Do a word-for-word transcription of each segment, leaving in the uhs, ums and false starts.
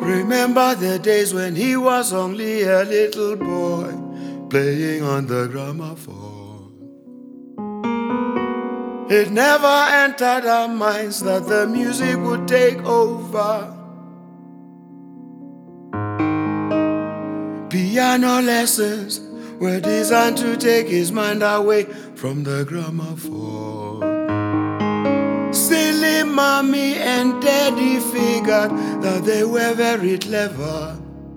Remember the days when he was only a little boy, playing on the gramophone. It never entered our minds that the music would take over. Piano lessons were designed to take his mind away from the gramophone. Silly mommy and daddy figured that they were very clever.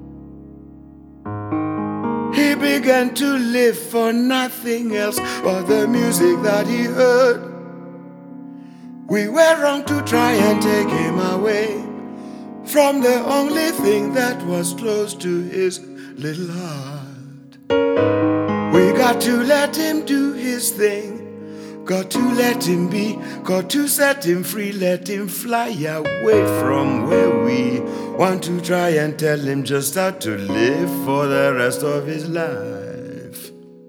He began to live for nothing else but the music that he heard. We were wrong to try and take him away from the only thing that was close to his little heart. We got to let him do his thing, got to let him be, got to set him free, let him fly away from where we want to try and tell him just how to live for the rest of his life.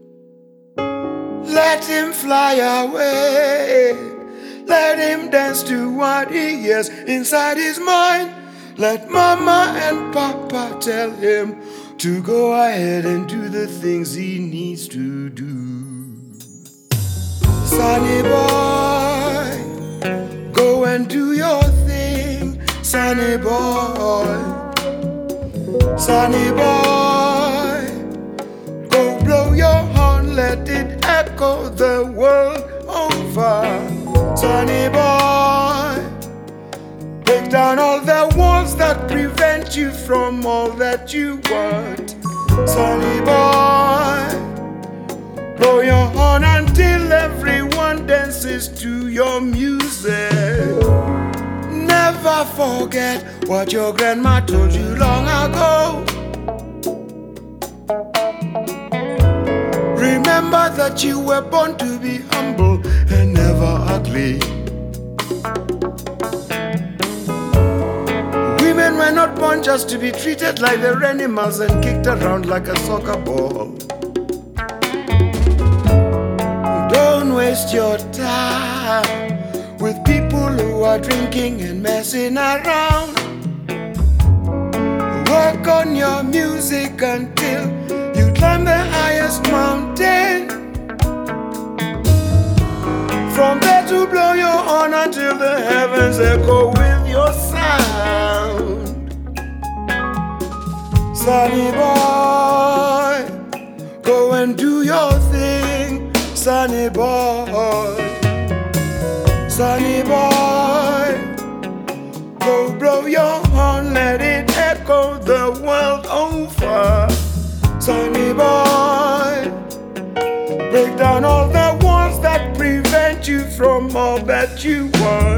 Let him fly away, let him dance to what he hears inside his mind. Let mama and papa tell him to go ahead and do the things he needs to do. Sonny boy, go and do your thing. Sonny boy, Sonny boy, go blow your horn, let it echo the world over. Sonny boy, break down all the walls that prevent you from all that you want. Sonny boy, blow your horn until everyone dances to your music. Never forget what your grandma told you long ago. Remember that you were born to be humble and never ugly. Women were not born just to be treated like they're animals and kicked around like a soccer ball. Don't waste your time with people who are drinking and messing around. Work on your music until you climb the highest mountain. From there to blow your horn until the heavens echo with your sound. Sonny boy, go and do your thing. Sonny boy, Sonny boy, go blow your horn, let it echo the world over. Sonny boy, break down all the walls that prevent you from all that you want.